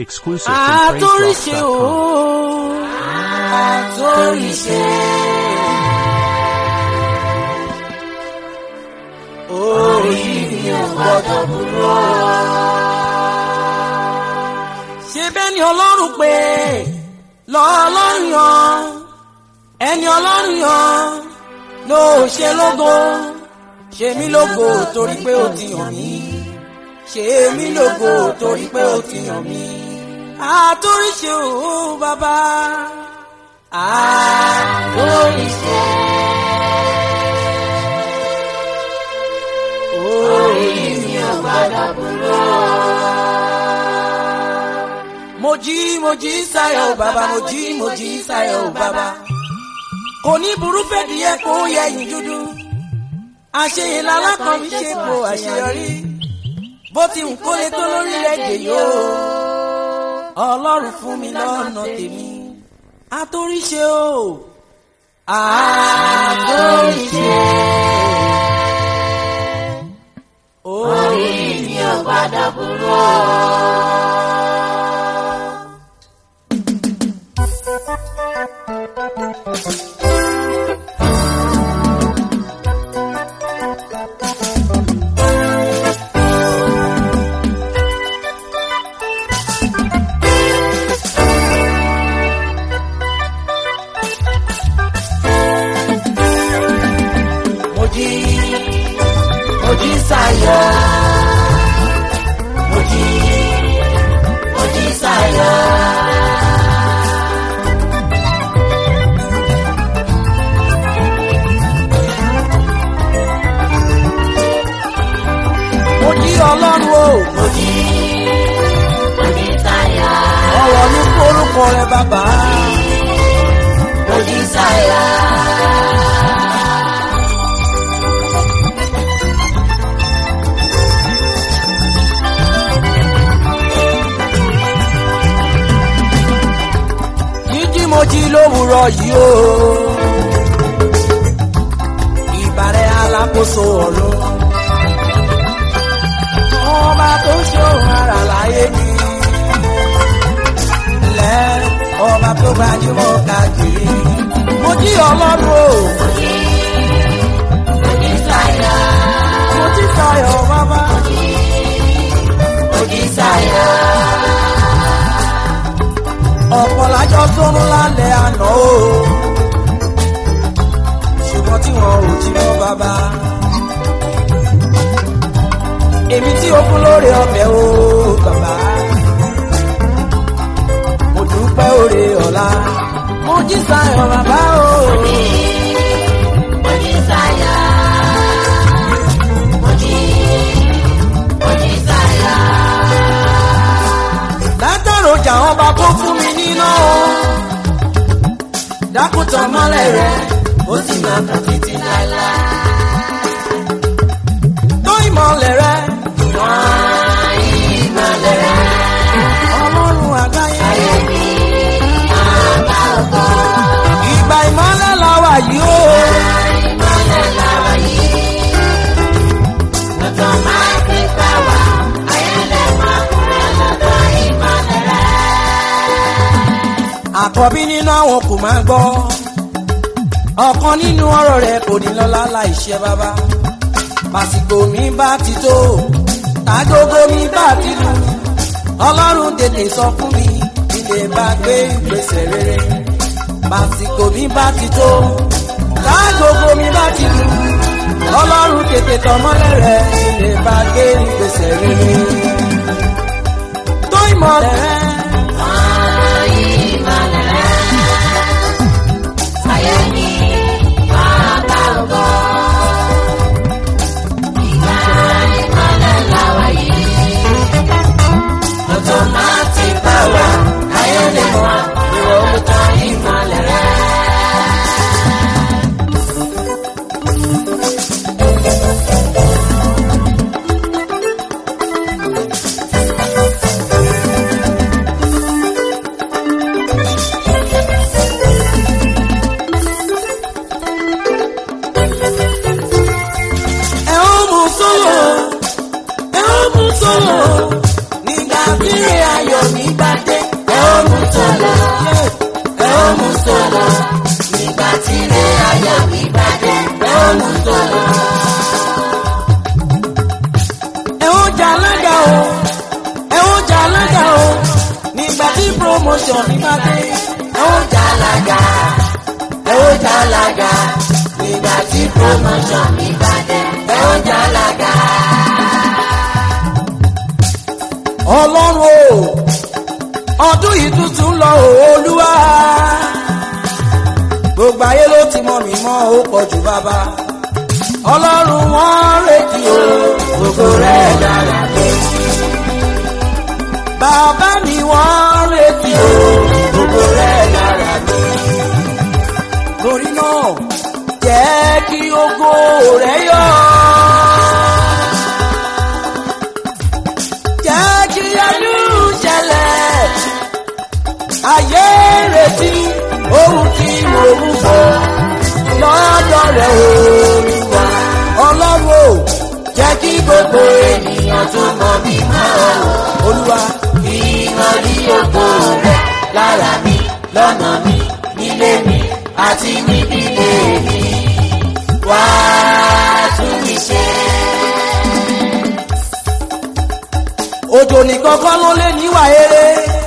Exclusive from PraiseDrops.com. Àtòríṣe. Orí mi ò gbọdọ̀ burú. Ṣé bẹ́ẹ̀ ni Ọlọ́run pé lọ́lọ́run yan? Ẹni Ọlọ́run yan ló ṣe lógo. Ṣe mí lógo torí pé ó ti yàn mí. Ṣe mí lógo torí pé ó ti yàn mí. Àtòríṣe o bàbá. Àtòríṣe. Orí mi ò gbọdọ̀ burú. Mo jí sáyọ̀ o bàbá, mo jí sáyọ̀ o bàbá. Kò ní burú fẹ́ẹ̀dì yẹ kó yẹ̀yìn dúdú. Àṣeyè lálákan mi ṣe po àṣeyọrí. Bó ti ń kólé tó lórílẹ̀-èdè yóò. Ọlọ́run fún mi lọ́nà tèmi. Àtòríṣe o. Àtòríṣe. Orí mi ò gbọdọ̀ burú. Mo jí sáyọ̀. Mo jí sáyọ̀. Mo jí Ọlọ́run o. Mo jí sáyọ̀. Ọ̀rọ̀ mi forúkọ rẹ bàbá. Mo jí sáyọ̀. Mo jí lówùrọ̀ yìí o. Ìbàrẹ̀ alákòóso ọ̀run. Ọba tó ṣòro ara láyé mi. Ilẹ̀ ọba tó gbajúmọ̀ káàkiri. Mo jí Ọlọ́run o. Mo jí sáyọ̀. Mo jí sáyọ̀ bàbá. Mo jí sáyọ̀. Ọ̀pọ̀ lájọ́ sórun lálẹ́ àná o. Ṣùgbọ́n tí wọn ò jí mọ́ bàbá. Èmi tí ó kún lórí ọbẹ̀ o bàbá. Mo dúpẹ́ oore ọ̀la. Mo jí sáyọ̀ bàbá o. Mo jí sáyọ̀. Mo jí sáyọ̀. Látàrọ̀jà ọba kó fún mi níná o. Dákútọ̀ mọ́lẹ̀ rẹ̀ ó sì máa tàn títí láéláé. Tó ìmọ̀lẹ̀ rẹ̀. Ìmọ̀lẹ̀ rẹ̀. Ọlọ́run àgbáyé. Ayé mi àbá ògo. Ìgbà ìmọ̀lẹ̀ la wà yìí o. Ìmọ̀lẹ̀ la wà yìí. Lọ́tọ̀ máa fi pa wá. Ayẹlẹ̀ máa kúrẹ́ lọ́tọ̀ ìmọ̀lẹ̀ rẹ̀. Àkọ́bí nínú àwọn kò máa gbọ́. Ọ̀kan nínú ọ̀rọ̀ rẹ̀ kò ní lọ́lá láìṣẹ́ bàbá. Bàsìkò mi bá ti tó. Tágógó mi bá ti lù. Ọlọ́run tètè sọ fún mi. Ilé bá gbé ìgbésẹ̀ rere. Bàsìkò mi bá ti tó. Tágógó mi bá ti lù. Ọlọ́run tètè tọmọ́lẹ̀ rẹ̀. Ilé bá gbé ìgbésẹ̀ rere. Tó ìmọ̀lẹ̀ rẹ̀. Automatic power, ayọ̀lẹ̀ wá, ìwọ òótọ́ ìmọ̀lẹ̀ rẹ̀. Ẹ ó mú sólò nígbà tí ayọ̀ mi bá sọ̀lọ̀, ẹ ó mú sọ̀lọ̀, nígbà tí ilé ayọ̀ mi bá dé, ẹ ó mú sọ̀lọ̀. ẹ ó jà alága o, ẹ ó jà alága o, nígbà tí promotion mi bá dé, Ẹ ó jà alága, ẹ ó jà alága, nígbà tí promotion mi bá dé, ẹ ó jà alága. ọlọ́run o ọdún yìí tuntun lọ o olúwa gbogbo ayé ló ti mọ̀ mí mọ́ ó pọ̀ jù bàbá ọlọ́run wọ́n retí o gbogbo rẹ̀ dára pé bàbá mi wọ́n retí o gbogbo rẹ̀ dára pé lórí náà jẹ́ kí ògo rẹ̀ yọ. Jẹ́ kí ẹnu ṣẹlẹ̀ ayé retí ohun tí mo ń bọ̀ lọ́dọ̀ rẹ̀ Olúwa ọlọ́run o jẹ́ kí gbogbo ènìyàn tó mọ̀ mí mọ́ Olúwa Kí wọ́n rí ògo rẹ̀ lára mi, lọ́nà mi, nílé mi, àti nídìílé mi. Wá tún mi ṣe. òjò nìkan kọ́ ló lé níwà eré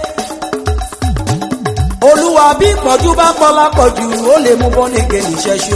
Olúwa bí ìpọ́njú bá pọ̀ lápọ̀jù ó lè mú bọ́nìkè níṣẹ́ṣó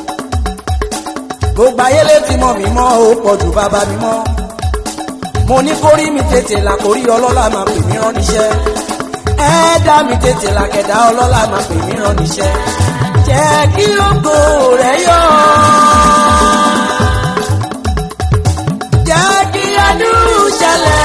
gbogbo ayé létí mọ̀ mí mọ́ ó pọ̀ jù bàbá mi mọ́ mo ní kórí mi tètè là kórí ọlọ́lá máa pè mí rán níṣẹ́ ẹ̀ẹ́dá mi tètè là kẹ̀dá ọlọ́lá máa pè mí rán níṣẹ́ jẹ́ kí ògo rẹ̀ yọ jẹ́ kí ẹnu ṣẹlẹ̀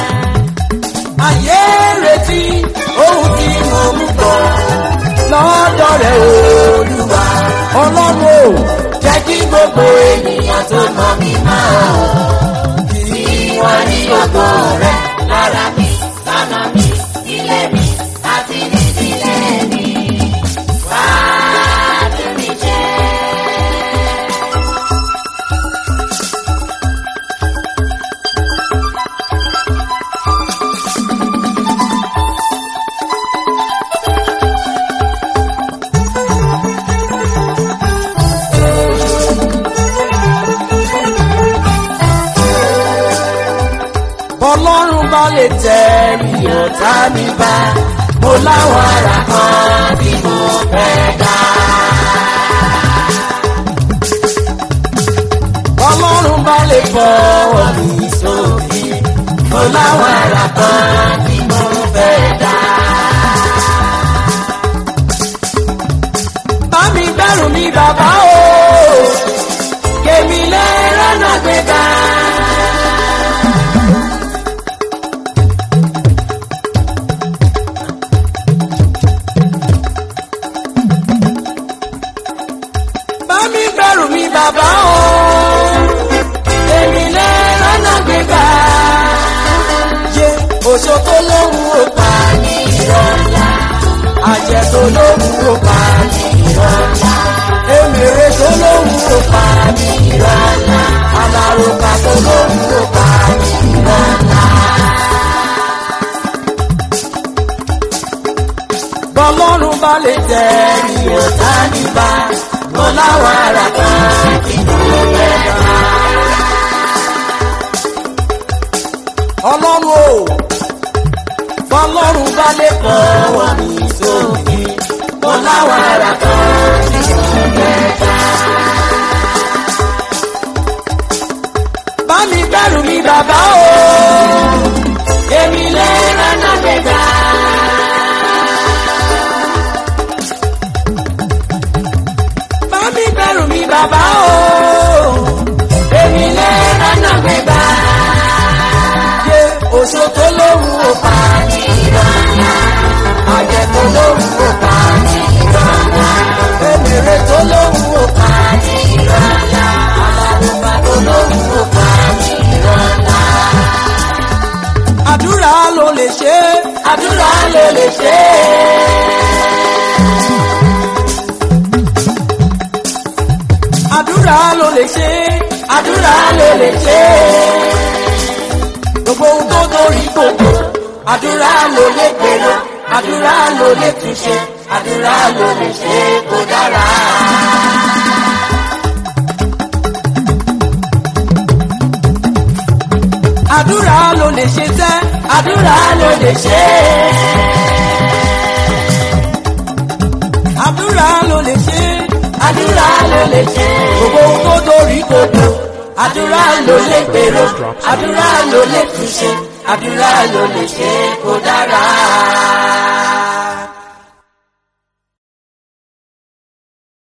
ayé retí ohun tí mo mú bọ̀ lọ́dọ̀ rẹ̀ Olúwa ọlọ́run o Jẹ́ kí gbogbo ènìyàn tó mọ̀ mí mọ́ kí wọ́n rí ògo rẹ̀ lára mi, lọ́nà mi, nílé mi, àti nídìílé mi. Wá tún mi ṣe. bọ́lọ́run bá lè tẹ̀rí ọ̀tá mi bá Mo láwọn ara kan tí mo fẹ́ dá. bọ́lọ́run bá lè fọwọ́ mi Sókè, mo láwọn ara kan tí mo fẹ́ dá. bá mi bẹ̀rù mi bàbá o Kèmi lè rọ́nà gbégbá. bá mi bẹ̀rù mi bàbá o Kèmi lè rọ́nà gbégbá. yé oṣó tó lóhùn ó pa Ní ìrọ̀lá, àjẹ́ tó lóhùn ó pa ní ìrọ̀lá, èmèrè tó lóhùn ó pa ní ìrọ̀lá, alárùkà tó lóhùn ó pa ní ìrọ̀lá. bọ́lọ́run bá lè tẹ̀rí Ọ̀tá mi bá, mo láwọn ara kan tí mo fẹ́ dá. ọlọ́run o bọ́lọ́run bá lè fọwọ́ mi sókè Mo láwọn ara kan tí mo fẹ́ dá. bá mi bẹ̀rù mi bàbá o Èmi lè rọ́nà gbégbá. bá mi bẹ̀rù mi bàbá o Èmi lè rọ́nà gbégbá. yé oṣó tó lóhùn ó pa Ní ìrọ̀lá, àjẹ́ tó lóhùn ó pa ní ìrọ̀lá, èmèrè tó lóhùn ó pa ní ìrọ̀lá, alárùkà tó lóhùn ó pa ní ìrọ̀lá. àdúrà ló lè ṣe Àdúrà ló lè ṣe é. àdúrà ló lè ṣe Àdúrà ló lè ṣe é. gbogbo ohun tó torí gbogbo Àdúrà ló lè gbèrò. àdúrà ló lè túnṣe, àdúrà ló lè ṣe kó dára. àdúrà ló lè ṣe tẹ́, àdúrà ló lè ṣe. àdúrà ló lè ṣe, àdúrà ló lè ṣe. gbogbo ohun tó dorí kodò. àdúrà ló lè gbèrò, àdúrà ló lè túnṣe, àdúrà ló lè ṣe kó dára.